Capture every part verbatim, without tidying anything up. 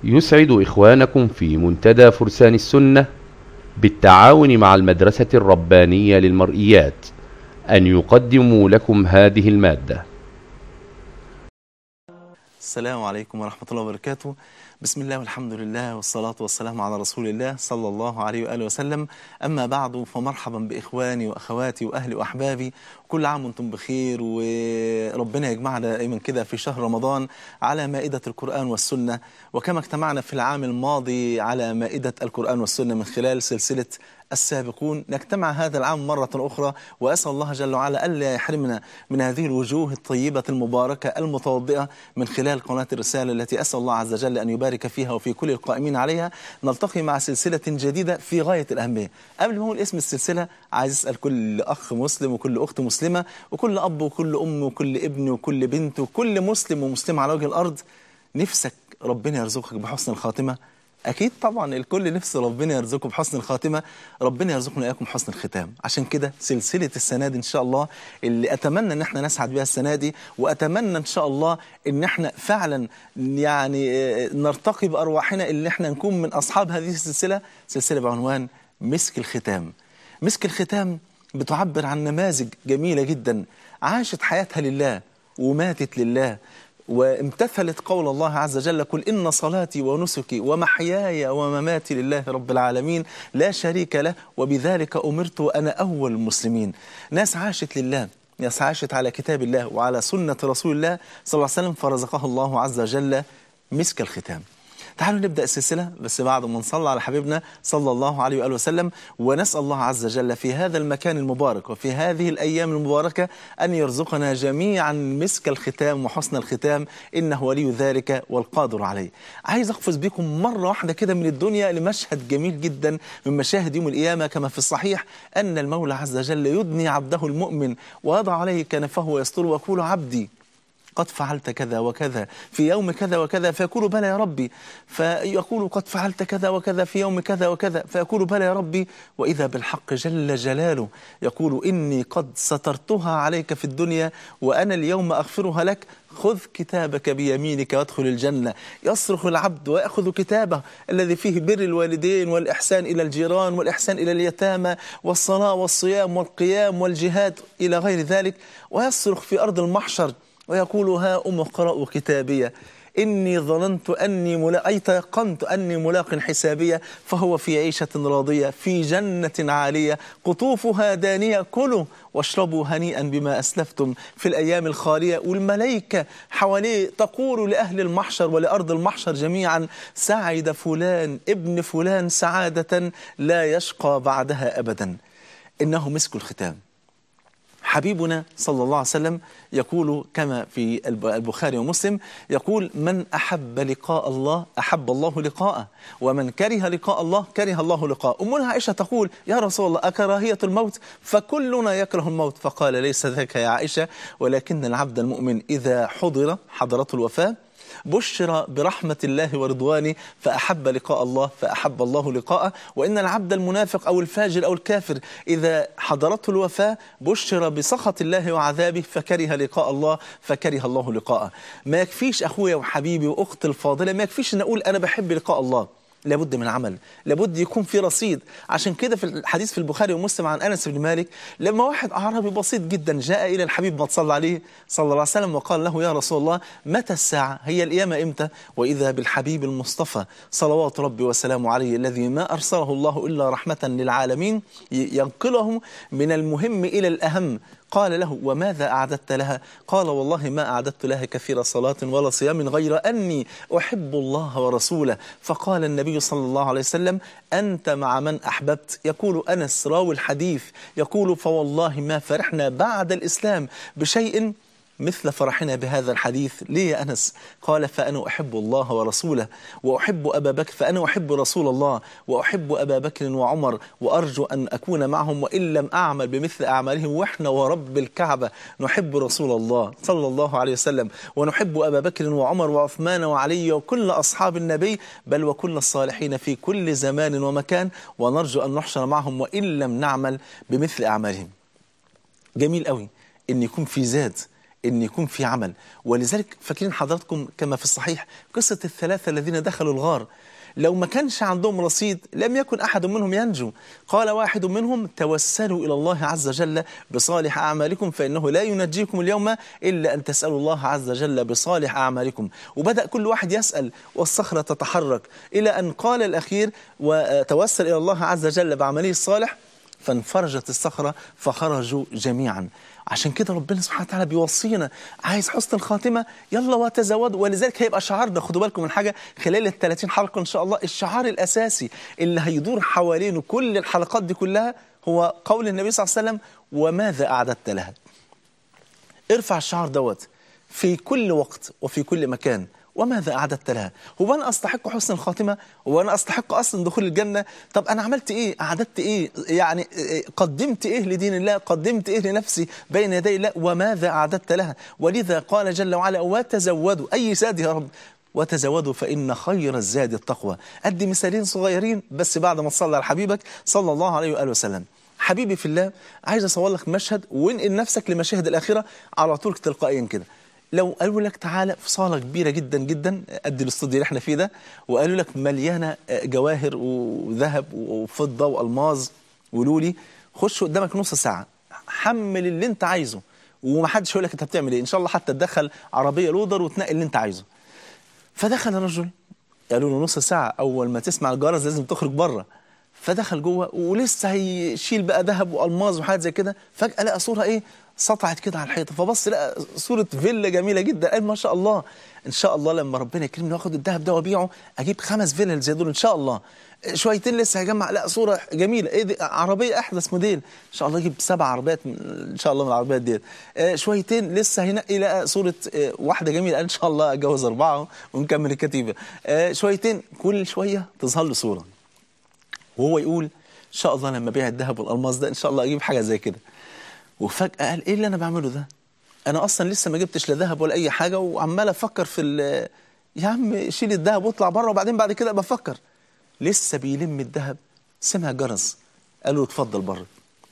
يسعد إخوانكم في منتدى فرسان السنة بالتعاون مع المدرسة الربانية للمرئيات أن يقدموا لكم هذه المادة. السلام عليكم ورحمة الله وبركاته. بسم الله والحمد لله والصلاة والسلام على رسول الله صلى الله عليه وآله وسلم. أما بعد، فمرحبا بإخواني وأخواتي وأهلي وأحبابي، كل عام وانتم بخير، وربنا يجمعنا دائما كده في شهر رمضان على مائدة القرآن والسنة، وكما اجتمعنا في العام الماضي على مائدة القرآن والسنة من خلال سلسلة السابقون، نجتمع هذا العام مرة أخرى، وأسأل الله جل وعلا ألا يحرمنا من هذه الوجوه الطيبة المباركة المتوضئة من خلال قناة الرسالة التي أسأل الله عز وجل أن يبارك فيها وفي كل القائمين عليها. نلتقي مع سلسلة جديدة في غاية الأهمية. قبل ما أقول اسم السلسلة، عايز أسأل كل أخ مسلم وكل أخت مسلمة وكل أب وكل أم وكل ابن وكل بنت وكل مسلم ومسلمة على وجه الأرض، نفسك ربنا يرزقك بحسن الخاتمة؟ أكيد طبعا الكل نفس ربنا يرزقه بحسن الخاتمة. ربنا يرزقنا إياكم حسن الختام. عشان كده سلسلة السنة دي إن شاء الله اللي أتمنى إن احنا نسعد بها السنة دي، وأتمنى إن شاء الله إن احنا فعلا يعني نرتقي بأرواحنا اللي احنا نكون من أصحاب هذه السلسلة، سلسلة بعنوان مسك الختام. مسك الختام بتعبر عن نماذج جميلة جدا عاشت حياتها لله وماتت لله، وامتثلت قول الله عز وجل: قل إن صلاتي ونسكي ومحياي ومماتي لله رب العالمين لا شريك له وبذلك أمرت وأنا أول المسلمين. ناس عاشت لله، ناس عاشت على كتاب الله وعلى سنة رسول الله صلى الله عليه وسلم، فرزقها الله عز وجل مسك الختام. تعالوا نبدأ السلسلة، بس بعد ما نصلي على حبيبنا صلى الله عليه وآله وسلم، ونسأل الله عز وجل في هذا المكان المبارك وفي هذه الأيام المباركة أن يرزقنا جميعا مسك الختام وحسن الختام، إنه ولي ذلك والقادر عليه. عايز أقفز بكم مرة واحدة كده من الدنيا لمشهد جميل جدا من مشاهد يوم القيامة، كما في الصحيح أن المولى عز وجل يدني عبده المؤمن ويضع عليه كنفه ويستره ويقول: عبدي قد فعلت كذا وكذا في يوم كذا وكذا، فيقول: بلى يا ربي. فيقول: قد فعلت كذا وكذا في يوم كذا وكذا، فيقول: بلى يا ربي. وإذا بالحق جل جلاله يقول: إني قد سترتها عليك في الدنيا وأنا اليوم أغفرها لك، خذ كتابك بيمينك وادخل الجنة. يصرخ العبد ويأخذ كتابه الذي فيه بر الوالدين والإحسان إلى الجيران والإحسان إلى اليتامى والصلاة والصيام والقيام والجهاد إلى غير ذلك، ويصرخ في أرض المحشر ويقول: ها أم اقرأوا كتابية إني ظننت أني ملاق أي تيقنت أني ملاق حسابية، فهو في عيشة راضية في جنة عالية قطوفها دانية، كلوا واشربوا هنيئا بما أسلفتم في الأيام الخالية. والملائكة حواليه تقول لأهل المحشر ولأرض المحشر جميعا: سعد فلان ابن فلان سعادة لا يشقى بعدها أبدا. إنه مسك الختام. حبيبنا صلى الله عليه وسلم يقول كما في البخاري ومسلم، يقول: من أحب لقاء الله أحب الله لقاءه، ومن كره لقاء الله كره الله لقاءه. أمنا عائشة تقول: يا رسول الله أكراهية الموت؟ فكلنا يكره الموت. فقال: ليس ذاك يا عائشة، ولكن العبد المؤمن إذا حضر حضرته الوفاة بشر برحمة الله ورضوانه فأحب لقاء الله فأحب الله لقاءه. وإن العبد المنافق أو الفاجر أو الكافر إذا حضرته الوفاة بشر بسخط الله وعذابه فكره لقاء الله فكره الله لقاءه. ما يكفيش أخويا وحبيبي وأخت الفاضلة، ما يكفيش أن أقول أنا بحب لقاء الله، لابد من عمل، لابد يكون في رصيد. عشان كده في الحديث في البخاري ومسلم عن أنس بن مالك، لما واحد أعرابي بسيط جدا جاء إلى الحبيب ما تصلى عليه صلى الله عليه وسلم وقال له: يا رسول الله متى الساعة؟ هي القيامة إمتى؟ وإذا بالحبيب المصطفى صلوات ربي وسلامه عليه الذي ما أرسله الله إلا رحمة للعالمين ينقلهم من المهم إلى الأهم. قال له: وماذا أعددت لها؟ قال: والله ما أعددت لها كثير صلاة ولا صيام غير أني أحب الله ورسوله. فقال النبي صلى الله عليه وسلم: أنت مع من أحببت. يقول أنس راوي الحديث، يقول: فوالله ما فرحنا بعد الإسلام بشيء مثل فرحنا بهذا الحديث. ليه يا أنس؟ قال: فأنا أحب الله ورسوله وأحب أبا بكر، فأنا أحب رسول الله وأحب أبا بكر وعمر وأرجو أن أكون معهم وإن لم أعمل بمثل أعمالهم، وإحنا ورب الكعبة نحب رسول الله صلى الله عليه وسلم ونحب أبا بكر وعمر وعثمان وعلي وكل أصحاب النبي بل وكل الصالحين في كل زمان ومكان، ونرجو أن نحشر معهم وإن لم نعمل بمثل أعمالهم. جميل قوي إن يكون في زاد إن يكون في عمل. ولذلك فاكرين حضراتكم كما في الصحيح قصة الثلاثة الذين دخلوا الغار، لو ما كانش عندهم رصيد لم يكن أحد منهم ينجو. قال واحد منهم توسلوا إلى الله عز وجل بصالح أعمالكم فإنه لا ينجيكم اليوم إلا أن تسألوا الله عز وجل بصالح أعمالكم. وبدأ كل واحد يسأل والصخرة تتحرك إلى أن قال الأخير وتوسل إلى الله عز وجل بعمله الصالح فانفرجت الصخرة فخرجوا جميعا. عشان كده ربنا سبحانه وتعالى بيوصينا، عايز حسن الخاتمة يلا وتزودوا. ولذلك هيبقى شعارنا، خدوا بالكم من حاجة خلال ال ثلاثين حلقة إن شاء الله، الشعار الأساسي اللي هيدور حوالينه كل الحلقات دي كلها هو قول النبي صلى الله عليه وسلم وماذا أعددت لها. ارفع الشعار دوت في كل وقت وفي كل مكان، وماذا أعددت لها. هو أنا أستحق حسن الخاتمة؟ هو أنا أستحق أصلا دخول الجنة؟ طب أنا عملت إيه؟ أعددت إيه؟ يعني قدمت إيه لدين الله؟ قدمت إيه لنفسي بين يدي الله؟ وماذا أعددت لها؟ ولذا قال جل وعلا وتزودوا. أي زاد يا رب؟ وتزودوا فإن خير الزاد التقوى. أدي مثالين صغيرين بس بعد ما تصلي على حبيبك صلى الله عليه وآله وسلم. حبيبي في الله، عايز أصور لك مشهد وانقل نفسك لمشاهد الآخرة على طول تلقائيا كده. لو قالوا لك تعالى في صالة كبيرة جدا جدا قد الاستوديو اللي احنا فيه ده، وقالوا لك مليانة جواهر وذهب وفضة والماظ ولولي، خش قدامك نص ساعة حمل اللي انت عايزه ومحدش يقول لك انت بتعمل ايه، ان شاء الله حتى تدخل عربية لودر وتنقل اللي انت عايزه. فدخل الرجل، قالوا له نص ساعة، اول ما تسمع الجرس لازم تخرج بره. فدخل جوه ولسه هيشيل بقى ذهب والماظ وحاجات زي كده، فجأة لقى صورة ايه سطعت كده على الحيطه، فبص لقى صوره فيلا جميله جدا، قال ما شاء الله ان شاء الله لما ربنا يكرمني واخد الذهب ده وابيعه اجيب خمس فيلا زي دول ان شاء الله. شويتين لسه هيجمع، لا صوره جميله، ايه دي عربيه احدث موديل، ان شاء الله يجيب سبع عربيات ان شاء الله من العربيات ديت. شويتين لسه هينقي لقى صوره واحده جميله، ان شاء الله اتجوز اربعه ونكمل الكتيبه. شويتين كل شويه تظهر له صوره وهو يقول ان شاء الله لما ابيع الذهب والالماس ده ان شاء الله اجيب حاجه زي كده. وفجأة قال ايه اللي انا بعمله ده؟ انا اصلا لسه ما جبتش لا ذهب ولا اي حاجه وعمال افكر في يا عم شيل الذهب واطلع بره وبعدين بعد كده بفكر. لسه بيلم الذهب سمع جرس، قال له اتفضل بره.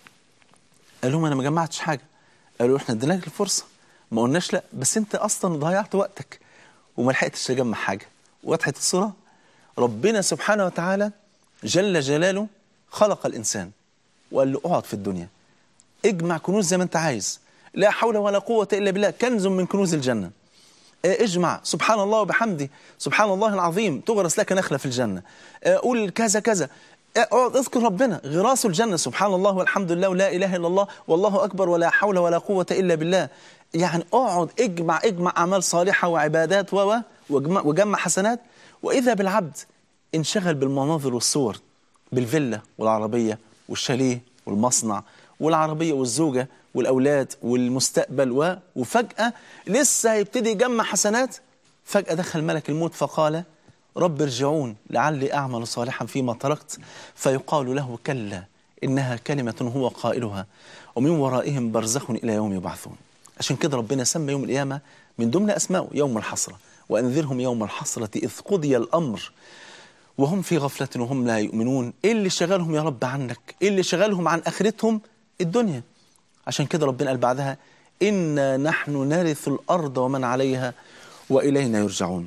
قال لهم انا ما جمعتش حاجه. قالوا احنا اديناك الفرصه ما قلناش لا، بس انت اصلا ضيعت وقتك وما لحقتش تجمع حاجه. وضحت الصوره؟ ربنا سبحانه وتعالى جل جلاله خلق الانسان وقال له اقعد في الدنيا اجمع كنوز زي ما انت عايز، لا حول ولا قوة إلا بالله، كنز من كنوز الجنة. اجمع سبحان الله وبحمده سبحان الله العظيم تغرس لك نخلة في الجنة، قول كذا كذا، اقعد اذكر ربنا غراس الجنة سبحان الله والحمد لله ولا إله إلا الله والله أكبر ولا حول ولا قوة إلا بالله. يعني اقعد اجمع اجمع أعمال صالحة وعبادات وجمع حسنات. وإذا بالعبد انشغل بالمناظر والصور، بالفيلا والعربية والشاليه والمصنع والعربية والزوجة والأولاد والمستقبل و... وفجأة لسه هيبتدي يجمع حسنات. فجأة دخل ملك الموت فقال رب ارجعون لعلي أعمل صالحا فيما تركت، فيقال له كلا إنها كلمة هو قائلها ومن ورائهم برزخ إلى يوم يبعثون. عشان كده ربنا سمى يوم القيامة من ضمن أسماءه يوم الحسرة، وأنذرهم يوم الحسرة إذ قضي الأمر وهم في غفلة وهم لا يؤمنون. إيه اللي شغلهم يا رب عنك؟ إيه اللي شغلهم عن آخرتهم؟ الدنيا. عشان كده ربنا قال بعدها إنا نحن نرث الأرض ومن عليها وإلينا يرجعون.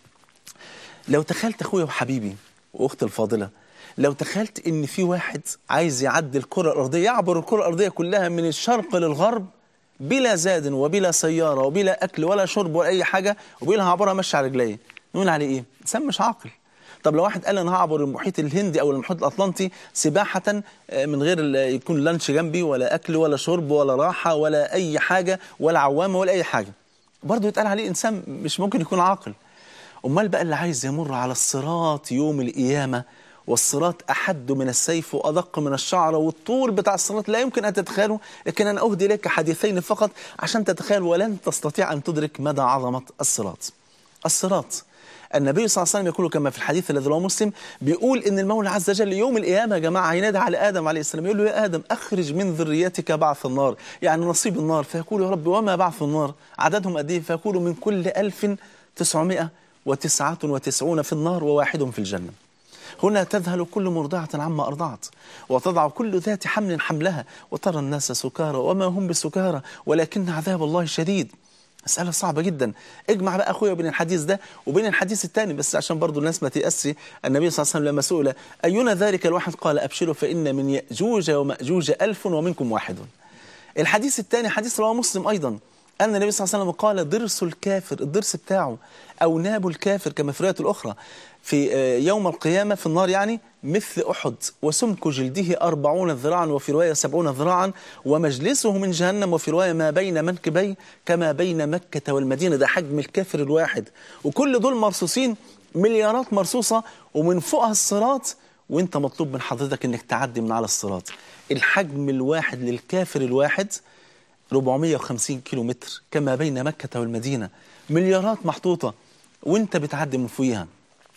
لو تخيلت أخويا وحبيبي وأختي الفاضلة، لو تخيلت إن في واحد عايز يعدي الكرة الأرضية، يعبر الكرة الأرضية كلها من الشرق للغرب بلا زاد وبلا سيارة وبلا أكل ولا شرب ولا أي حاجة، وبيقول هعبرها ماشي على رجليه، نقول عليه إيه؟ إنسان مش عاقل. طب لو واحد قال انا هعبر المحيط الهندي او المحيط الاطلنطي سباحه من غير يكون لانش جنبي ولا اكل ولا شرب ولا راحه ولا اي حاجه ولا عوامه ولا اي حاجه، برضه يتقال عليه انسان مش ممكن يكون عاقل. امال بقى اللي عايز يمر على الصراط يوم القيامه، والصراط احد من السيف وادق من الشعره، والطول بتاع الصراط لا يمكن ان تتخيله، لكن انا اهدي لك حديثين فقط عشان تتخيل ولن تستطيع ان تدرك مدى عظمه الصراط. الصراط النبي صلى الله عليه وسلم يقول كما في الحديث الذي رواه مسلم، بيقول ان المولى عز وجل يوم القيامه يا جماعه هينادي على ادم عليه السلام يقول له يا ادم اخرج من ذريتك بعث النار، يعني نصيب النار. فيقول يا رب وما بعث النار؟ عددهم قد ايه؟ فيقول من كل ألف وتسعمائة وتسعة وتسعين في النار وواحد في الجنه. هنا تذهل كل مرضعة عما أرضعت وتضع كل ذات حمل حملها وترى الناس سكارى وما هم بسكارى ولكن عذاب الله شديد. مسألة صعبة جدا. اجمع بقى أخويا بين الحديث ده وبين الحديث الثاني، بس عشان برضو الناس ما تيأسي. النبي صلى الله عليه وسلم لما سئل أينا ذلك الواحد قال أبشروا فإن من يأجوج ومأجوج ألف ومنكم واحد. الحديث الثاني حديث رواه مسلم أيضا، أن النبي صلى الله عليه وسلم قال ضرس الكافر، الضرس بتاعه أو ناب الكافر كما في الرواية الأخرى في يوم القيامة في النار يعني مثل أحد، وسمك جلده أربعون ذراعا وفي رواية سبعون ذراعا، ومجلسه من جهنم وفي رواية ما بين منكبي كما بين مكة والمدينة. ده حجم الكافر الواحد، وكل دول مرصوصين مليارات مرصوصة ومن فوقها الصراط، وانت مطلوب من حضرتك انك تعدي من على الصراط. الحجم الواحد للكافر الواحد أربعمائة وخمسين كيلو متر كما بين مكة والمدينة، مليارات محطوطة وانت بتعدي من فوقها.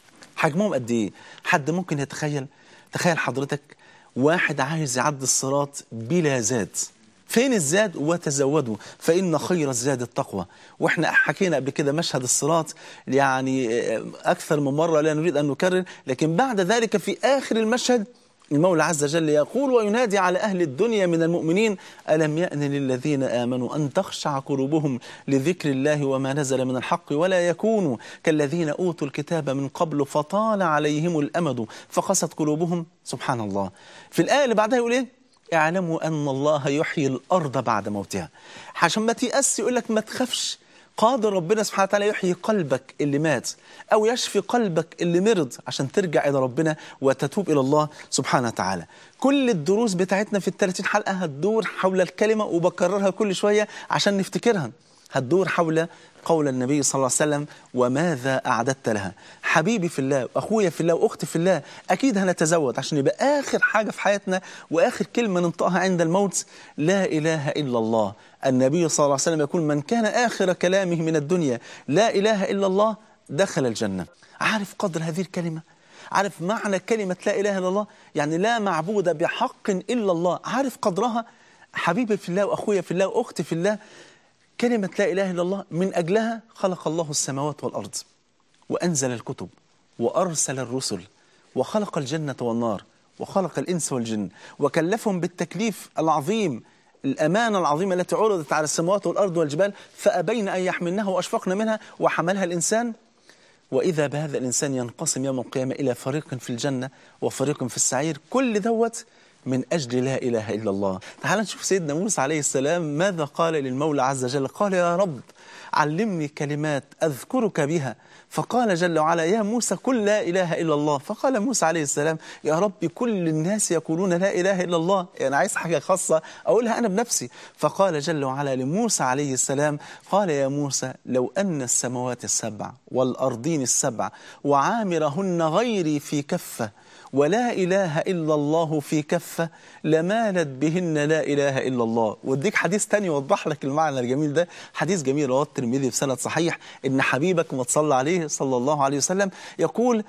حجمهم قد ايه؟ حد ممكن يتخيل؟ تخيل حضرتك واحد عايز يعدي الصراط بلا زاد. فين الزاد؟ وتزودوا فإن خير الزاد التقوى. واحنا حكينا قبل كده مشهد الصراط يعني أكثر من مرة لا نريد أن نكرر، لكن بعد ذلك في آخر المشهد المولى عز وجل يقول وينادي على أهل الدنيا من المؤمنين ألم يأن للذين آمنوا أن تخشع قلوبهم لذكر الله وما نزل من الحق ولا يكونوا كالذين أوتوا الكتاب من قبل فطال عليهم الأمد فقست قلوبهم. سبحان الله. في الآية اللي بعدها يقول إيه؟ اعلموا أن الله يحيي الأرض بعد موتها. عشان ما تيأس يقول لك ما تخافش، قادر ربنا سبحانه وتعالى يحيي قلبك اللي مات أو يشفي قلبك اللي مرض عشان ترجع إلى ربنا وتتوب إلى الله سبحانه وتعالى. كل الدروس بتاعتنا في الثلاثين حلقة هتدور حول الكلمة، وبكررها كل شوية عشان نفتكرها. هتدور حول قول النبي صلى الله عليه وسلم وماذا أعددت لها. حبيبي في الله وأخويا في الله وأختي في الله، أكيد هنتزود عشان يبقى آخر حاجة في حياتنا وآخر كلمة ننطقها عند الموت لا إله إلا الله. النبي صلى الله عليه وسلم يقول من كان آخر كلامه من الدنيا لا إله إلا الله دخل الجنة. عارف قدر هذه الكلمة؟ عارف معنى كلمة لا إله إلا الله؟ يعني لا معبود بحق إلا الله. عارف قدرها؟ حبيبي في الله وأخويا في الله وأختي في الله، كلمة لا إله إلا الله من أجلها خلق الله السماوات والأرض وأنزل الكتب وأرسل الرسل وخلق الجنة والنار وخلق الإنس والجن وكلفهم بالتكليف العظيم، الأمانة العظيمة التي عرضت على السماوات والأرض والجبال فأبين أن يحملنها وأشفقن منها وحملها الإنسان. وإذا بهذا الإنسان ينقسم يوم القيامة إلى فريق في الجنة وفريق في السعير، كل دوت من أجل لا إله إلا الله. تعال نشوف سيدنا موسى عليه السلام ماذا قال للمولى عز وجل. قال يا رب علمني كلمات أذكرك بها. فقال جل وعلا يا موسى قل لا إله إلا الله. فقال موسى عليه السلام يا رب كل الناس يقولون لا إله إلا الله، يعني عايز حاجة خاصة أقولها أنا بنفسي. فقال جل وعلا لموسى عليه السلام قال يا موسى لو أن السماوات السبع والأرضين السبع وعامرهن غيري في كفة ولا إله إلا الله في كفة لمالت بهن لا إله إلا الله. واديك حديث تاني يوضح لك المعنى الجميل ده. حديث جميل رواه الترمذي بسند صحيح إن حبيبك وتصلى عليه صلى الله عليه وسلم يقول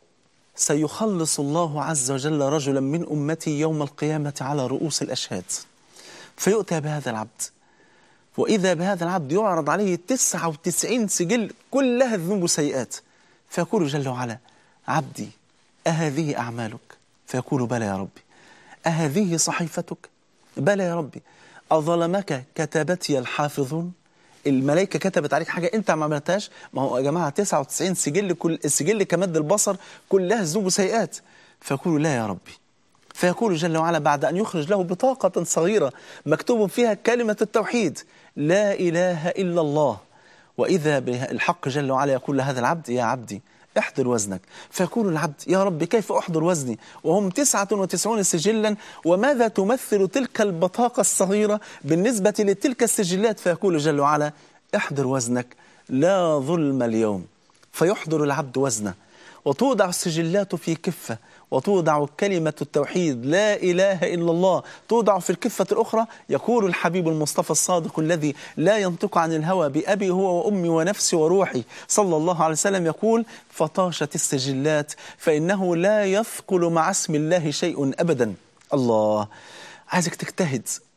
سيخلص الله عز وجل رجلا من أمتي يوم القيامة على رؤوس الأشهاد فيؤتى بهذا العبد، وإذا بهذا العبد يعرض عليه تسعة وتسعين سجل كلها ذنوب وسيئات، فيقول جل وعلا عبدي أهذه أعمالك؟ فيقول بلى يا ربي. أهذه صحيفتك؟ بلى يا ربي. أظلمك كتبتي الحافظون؟ الملائكة كتبت عليك حاجة أنت ما عملتهاش؟ ما هو يا جماعة تسعة وتسعين سجل، كل السجل كمد البصر كلها ذنوب وسيئات. فيقول لا يا ربي. فيقول جل وعلا بعد أن يخرج له بطاقة صغيرة مكتوب فيها كلمة التوحيد لا إله إلا الله، وإذا بالحق جل وعلا يقول لهذا العبد يا عبدي احضر وزنك. فيقول العبد يا رب كيف أحضر وزني وهم تسعة وتسعون سجلا، وماذا تمثل تلك البطاقة الصغيرة بالنسبة لتلك السجلات؟ فيقول جل وعلا احضر وزنك لا ظلم اليوم. فيحضر العبد وزنه وتوضع السجلات في كفة وتوضع كلمة التوحيد لا إله إلا الله توضع في الكفة الأخرى. يقول الحبيب المصطفى الصادق الذي لا ينطق عن الهوى بأبي هو وأمي ونفسي وروحي صلى الله عليه وسلم يقول فطاشت السجلات فإنه لا يثقل مع اسم الله شيء أبدا. الله، عايزك تجتهد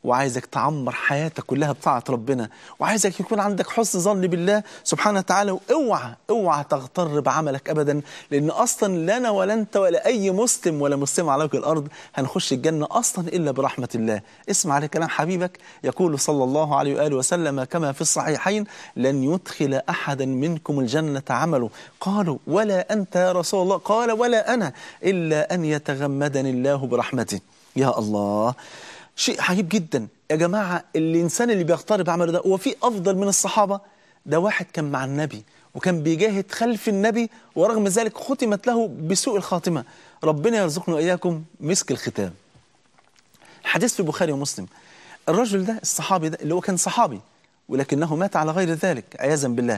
وعايزك تعمر حياتك كلها بطاعة ربنا، وعايزك يكون عندك حسن ظن بالله سبحانه وتعالى. واوعى اوعى تغتر بعملك أبدا، لأن أصلا لا أنا ولا أنت ولا أي مسلم ولا مسلم على وجه الأرض هنخش الجنة أصلا إلا برحمة الله. اسمع لكلام حبيبك، يقول صلى الله عليه وآله وسلم كما في الصحيحين: لن يدخل أحدا منكم الجنة عمله. قالوا ولا أنت يا رسول الله؟ قال ولا أنا، إلا أن يتغمدني الله برحمته. يا الله، شيء عجيب جدا يا جماعة. الإنسان اللي بيغتر بعمله ده هو في أفضل من الصحابة؟ ده واحد كان مع النبي وكان بيجاهد خلف النبي، ورغم ذلك ختمت له بسوء الخاتمة. ربنا يرزقنا وإياكم مسك الختام. الحديث في البخاري ومسلم. الرجل ده الصحابي ده اللي هو كان صحابي ولكنه مات على غير ذلك عياذا بالله.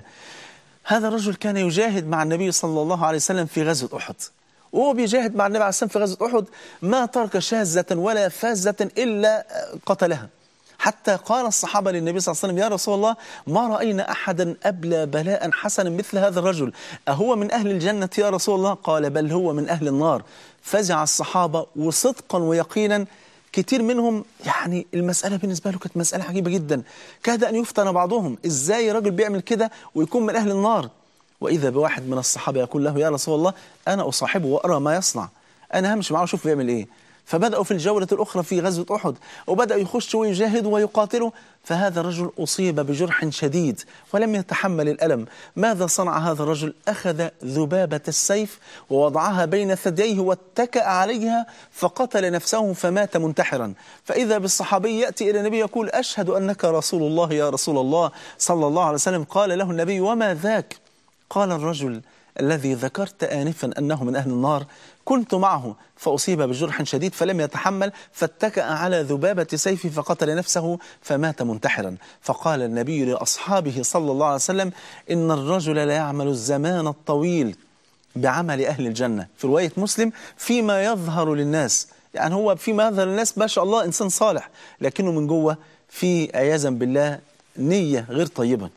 هذا الرجل كان يجاهد مع النبي صلى الله عليه وسلم في غزوة أحد، وهو بيجاهد مع النبي عليه السلام في غزوة أحد ما ترك شاذة ولا فازة إلا قتلها، حتى قال الصحابة للنبي صلى الله عليه وسلم: يا رسول الله، ما رأينا أحدا أبلى بلاء حسنا مثل هذا الرجل، أهو من أهل الجنة يا رسول الله؟ قال: بل هو من أهل النار. فزع الصحابة، وصدقا ويقينا كتير منهم يعني المسألة بالنسبة له كانت مسألة عجيبة جدا، كاد أن يفتن بعضهم، إزاي راجل بيعمل كده ويكون من أهل النار؟ وإذا بواحد من الصحابة يقول له: يا رسول الله، أنا أصاحبه وأرى ما يصنع، أنا همشي معه وشوف بيعمل إيه. فبدأوا في الجولة الأخرى في غزوة أحد، وبدأوا يخشوا ويجاهدوا ويقاتلوا. فهذا الرجل أصيب بجرح شديد ولم يتحمل الألم. ماذا صنع هذا الرجل؟ أخذ ذبابة السيف ووضعها بين ثدييه واتكأ عليها فقتل نفسه فمات منتحرا. فإذا بالصحابي يأتي إلى النبي يقول: أشهد أنك رسول الله يا رسول الله صلى الله عليه وسلم. قال له النبي: وما ذاك؟ قال: الرجل الذي ذكرت آنفا أنه من أهل النار كنت معه فأصيب بجرح شديد فلم يتحمل فاتكأ على ذبابة سيفه فقتل نفسه فمات منتحرا. فقال النبي لأصحابه صلى الله عليه وسلم: إن الرجل لا يعمل الزمان الطويل بعمل أهل الجنة. في رواية مسلم: فيما يظهر للناس، يعني هو فيما يظهر للناس ما شاء الله إنسان صالح، لكنه من جوه في عياذا بالله نية غير طيبة.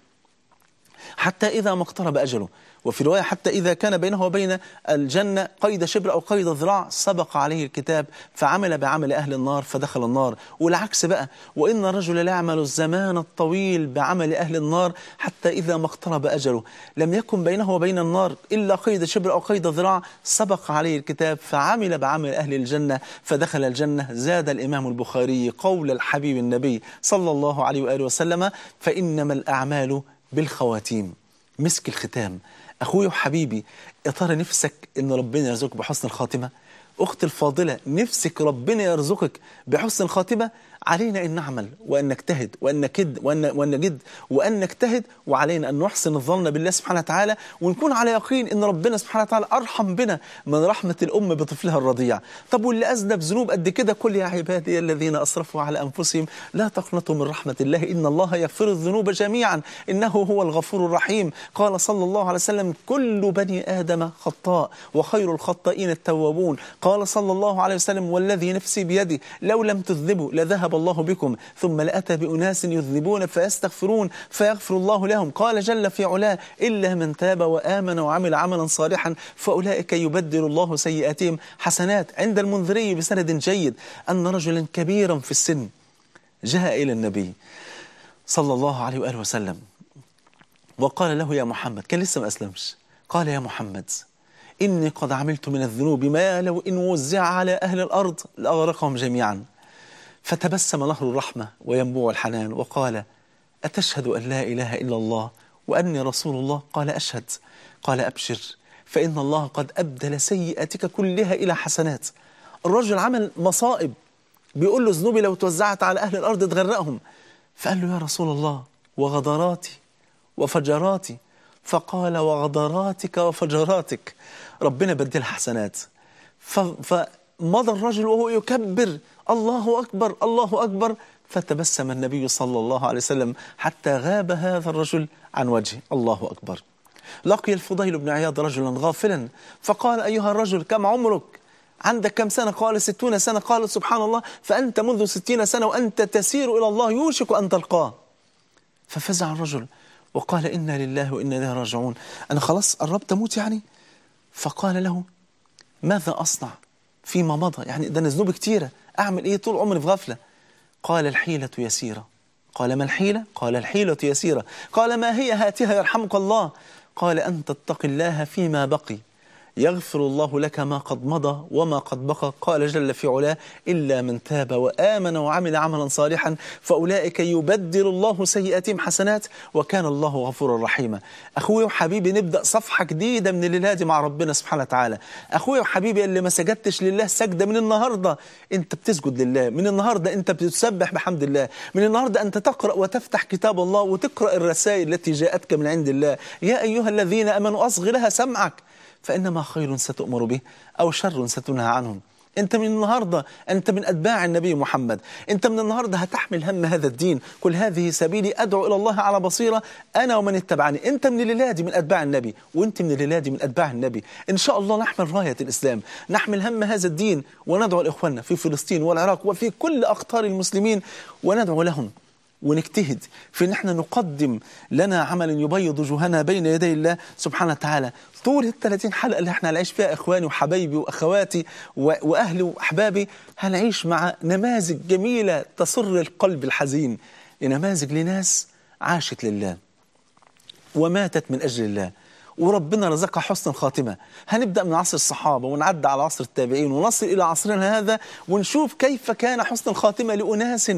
حتى إذا ما اقترب أجله، وفي رواية حتى إذا كان بينه وبين الجنة قيد شبر أو قيد ذراع سبق عليه الكتاب فعمل بعمل أهل النار فدخل النار. والعكس بقى: وإن الرجل لا يعمل الزمان الطويل بعمل أهل النار حتى إذا ما اقترب أجله لم يكن بينه وبين النار إلا قيد شبر أو قيد ذراع سبق عليه الكتاب فعمل بعمل أهل الجنة فدخل الجنة. زاد الإمام البخاري قول الحبيب النبي صلى الله عليه وآله وسلم: فإنما الأعمال بالخواتيم. مسك الختام. أخوي وحبيبي، يا ترى نفسك إن ربنا يرزقك بحسن الخاتمة؟ أختي الفاضلة، نفسك ربنا يرزقك بحسن الخاتمة؟ علينا أن نعمل وأن نجتهد وأن نكد وأن, وأن نجد وأن نجتهد، وعلينا أن نحسن الظن بالله سبحانه وتعالى، ونكون على يقين أن ربنا سبحانه وتعالى أرحم بنا من رحمة الأم بطفلها الرضيع. طب واللي أذنب ذنوب قد كده: قل يا عبادي الذين أسرفوا على أنفسهم لا تقنطوا من رحمة الله إن الله يغفر الذنوب جميعا إنه هو الغفور الرحيم. قال صلى الله عليه وسلم: كل بني آدم خطاء وخير الخطائين التوابون. قال صلى الله عليه وسلم: والذي نفسي بيدي لو لم تذنبوا لذهب الله بكم ثم لأتى بأناس يذنبون فيستغفرون فيغفر الله لهم. قال جل في علاه: إلا من تاب وآمن وعمل عملا صالحا فأولئك يبدل الله سيئاتهم حسنات. عند المنذري بسند جيد أن رجلا كبيرا في السن جاء إلى النبي صلى الله عليه وآله وسلم وقال له: يا محمد، كان لسه ما أسلمش، قال: يا محمد، إني قد عملت من الذنوب ما لو إن وزع على أهل الأرض لأغرقهم جميعا. فتبسم نهر الرحمة وينبوع الحنان وقال: أتشهد أن لا إله إلا الله وأني رسول الله؟ قال: أشهد. قال: أبشر، فإن الله قد أبدل سيئاتك كلها إلى حسنات. الرجل عمل مصائب، بيقول له: ذنوبي لو توزعت على أهل الأرض تغرقهم. فقال له: يا رسول الله، وغدراتي وفجراتي. فقال: وغدراتك وفجراتك ربنا بدلها حسنات. فمضى الرجل وهو يكبر: الله أكبر الله أكبر. فتبسم النبي صلى الله عليه وسلم حتى غاب هذا الرجل عن وجهه. الله أكبر. لقي الفضيل بن عياض رجلا غافلا فقال: أيها الرجل، كم عمرك؟ عندك كم سنة؟ قال: ستون سنة. قال: سبحان الله، فأنت منذ ستين سنة وأنت تسير إلى الله يوشك أن تلقاه. ففزع الرجل وقال: إنا لله وإنا إليه راجعون، أنا خلاص قربت أموت يعني. فقال له: ماذا أصنع فيما مضى؟ يعني ده ذنوب كتيرة، أعمل إيه؟ طول عمري في غفلة. قال الحيلة يسيرة. قال ما الحيلة؟ قال الحيلة يسيرة. قال ما هي؟ هاتها يرحمك الله. قال أن تتقي الله فيما بقي يغفر الله لك ما قد مضى وما قد بقى. قال جل في علاه إلا من تاب وآمن وعمل عملا صالحا فأولئك يبدل الله سيئاتهم حسنات وكان الله غفورا رحيما. أخوي وحبيبي، نبدأ صفحة جديدة من الليلة دي مع ربنا سبحانه وتعالى. أخوي وحبيبي اللي ما سجدتش لله سجدة، من النهاردة أنت بتسجد لله، من النهاردة أنت بتسبح بحمد الله، من النهاردة أنت تقرأ وتفتح كتاب الله وتقرأ الرسائل التي جاءتك من عند الله. يا أيها الذين أمنوا أصغ لها سمعك فإنما خير ستؤمر به أو شر ستنهى عنه. أنت من النهاردة أنت من أتباع النبي محمد، أنت من النهاردة هتحمل هم هذا الدين. كل هذه سبيلي أدعو إلى الله على بصيرة أنا ومن اتبعني. أنت من الليلة دي من أتباع النبي، وأنت من الليلة دي من أتباع النبي. إن شاء الله نحمل راية الإسلام، نحمل هم هذا الدين، وندعو لإخواننا في فلسطين والعراق وفي كل أقطار المسلمين، وندعو لهم ونجتهد في ان احنا نقدم لنا عملا يبيض وجوهنا بين يدي الله سبحانه وتعالى. طول الثلاثين حلقة اللي احنا هنعيش فيها اخواني وحبايبي واخواتي واهلي واحبابي هنعيش مع نماذج جميلة تسر القلب الحزين، نماذج لناس عاشت لله وماتت من اجل الله وربنا رزقها حسن الخاتمة. هنبدأ من عصر الصحابة ونعد على عصر التابعين ونصل إلى عصرنا هذا ونشوف كيف كان حسن الخاتمة لأناس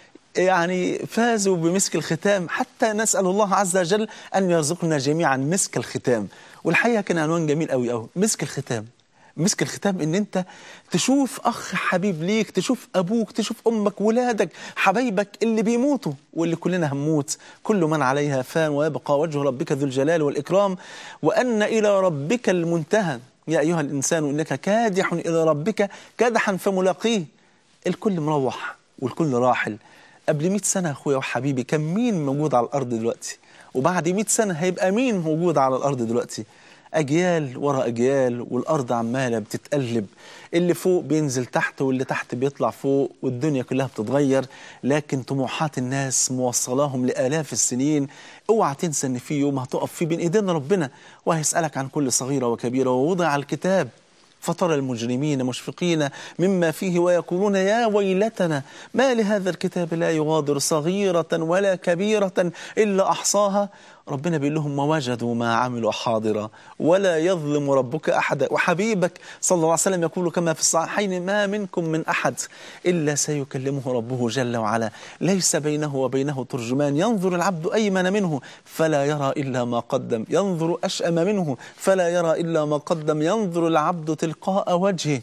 يعني فازوا بمسك الختام، حتى نسأل الله عز وجل أن يرزقنا جميعا مسك الختام. والحقيقة كان عنوان جميل قوي قوي، مسك الختام. مسك الختام ان انت تشوف اخ حبيب ليك، تشوف ابوك، تشوف امك، ولادك، حبايبك اللي بيموتوا واللي كلنا هنموت، كل من عليها فان ويبقى وجه ربك ذو الجلال والإكرام وأن إلى ربك المنتهى. يا أيها الإنسان إنك كادح إلى ربك كادحا فملاقيه. الكل مروح والكل راحل. قبل مئة سنة أخويا وحبيبي كان مين موجود على الأرض دلوقتي؟ وبعد مئة سنة هيبقى مين موجود على الأرض دلوقتي؟ أجيال ورا أجيال والأرض عمالة بتتقلب، اللي فوق بينزل تحت واللي تحت بيطلع فوق والدنيا كلها بتتغير، لكن طموحات الناس موصلاهم لآلاف السنين. اوعى تنسى ان في يوم هتقف فيه بين ايدينا ربنا وهيسألك عن كل صغيرة وكبيرة. ووضع الكتاب فترى المجرمين مشفقين مما فيه ويقولون يا ويلتنا ما لهذا الكتاب لا يغادر صغيرة ولا كبيرة إلا أحصاها. ربنا بيقول لهم ووجدوا ما عملوا حاضرا ولا يظلم ربك أحدا. وحبيبك صلى الله عليه وسلم يقول كما في الصحيحين ما منكم من أحد إلا سيكلمه ربه جل وعلا ليس بينه وبينه ترجمان. ينظر العبد أيمن منه فلا يرى إلا ما قدم، ينظر أشأم منه فلا يرى إلا ما قدم، ينظر العبد تلقاء وجهه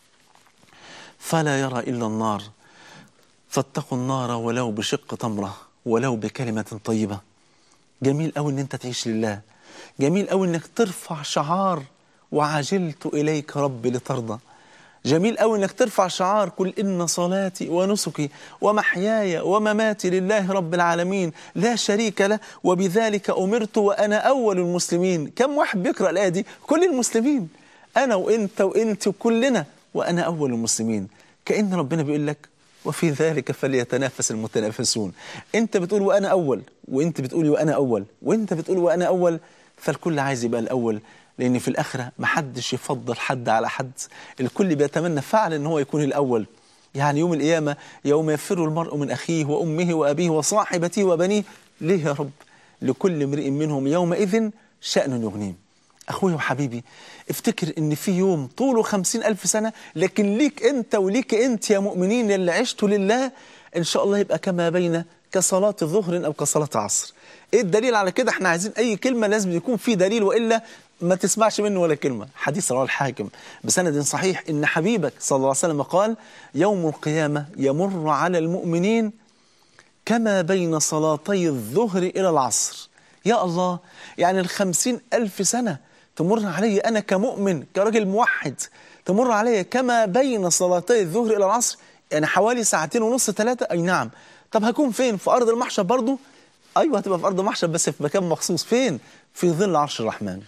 فلا يرى إلا النار. فاتقوا النار ولو بشق تمرة ولو بكلمة طيبة. جميل قوي ان انت تعيش لله، جميل قوي انك ترفع شعار وعجلت اليك ربي لترضى. جميل قوي انك ترفع شعار قل ان صلاتي ونسكي ومحياي ومماتي لله رب العالمين لا شريك له وبذلك امرت وانا اول المسلمين. كم واحد بيقرأ الآية دي؟ كل المسلمين، انا وانت وانت وكلنا وانا اول المسلمين. كأن ربنا بيقول لك وفي ذلك فليتنافس المتنافسون. انت بتقول وانا اول، وانت بتقولي وانا اول، وانت بتقول وانا اول، فالكل عايز يبقى الاول، لان في الاخره محدش يفضل حد على حد، الكل بيتمنى فعلا ان هو يكون الاول. يعني يوم القيامه يوم يفر المرء من اخيه وامه وابيه وصاحبته وبنيه. ليه يا رب؟ لكل امرئ منهم يومئذ شأن يغنيه. أخوي وحبيبي افتكر ان في يوم طوله خمسين ألف سنة، لكن ليك انت وليك انت يا مؤمنين اللي عشتوا لله ان شاء الله يبقى كما بين كصلاة ظهر او كصلاة عصر. ايه الدليل على كده؟ احنا عايزين اي كلمة لازم يكون في دليل والا ما تسمعش منه ولا كلمة. حديث رواه الحاكم بسند صحيح ان حبيبك صلى الله عليه وسلم قال يوم القيامة يمر على المؤمنين كما بين صلاتي الظهر الى العصر. يا الله، يعني الخمسين ألف سنة تمر علي أنا كمؤمن كراجل موحد، تمر علي كما بين صلاتي الظهر إلى العصر، يعني حوالي ساعتين ونص ثلاثة. أي نعم. طب هكون فين؟ في أرض المحشر برضو؟ أيوة هتبقى في أرض المحشر بس في مكان مخصوص. فين؟ في ظل عرش الرحمن.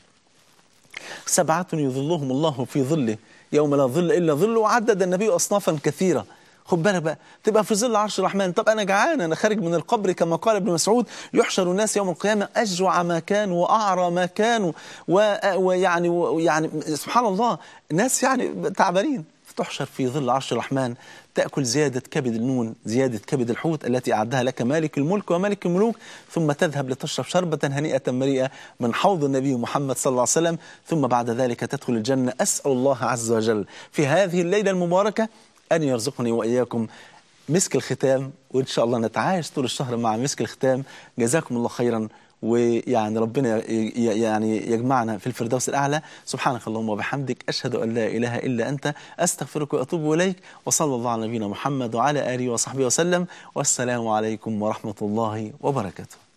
سبعة يظلهم الله في ظله يوم لا ظل إلا ظله. وعدد النبي أصنافا كثيرة. خد بالك بقى، تبقى في ظل عرش الرحمن. طب أنا جعان، أنا خارج من القبر كما قال ابن مسعود يحشر الناس يوم القيامة أجوع ما كانوا وأعرى ما كانوا ويعني ويعني سبحان الله ناس يعني تعبانين تحشر في ظل عرش الرحمن، تأكل زيادة كبد النون، زيادة كبد الحوت التي أعدها لك مالك الملك وملك الملوك، ثم تذهب لتشرب شربة هنيئة مريئة من حوض النبي محمد صلى الله عليه وسلم، ثم بعد ذلك تدخل الجنة. أسأل الله عز وجل في هذه الليلة المباركة أن يرزقني وإياكم مسك الختام، وإن شاء الله نتعايش طول الشهر مع مسك الختام. جزاكم الله خيرا، ويعني ربنا يعني يجمعنا في الفردوس الأعلى. سبحانك اللهم وبحمدك، أشهد أن لا إله إلا أنت، أستغفرك وأتوب إليك، وصلى الله على نبينا محمد وعلى آله وصحبه وسلم، والسلام عليكم ورحمة الله وبركاته.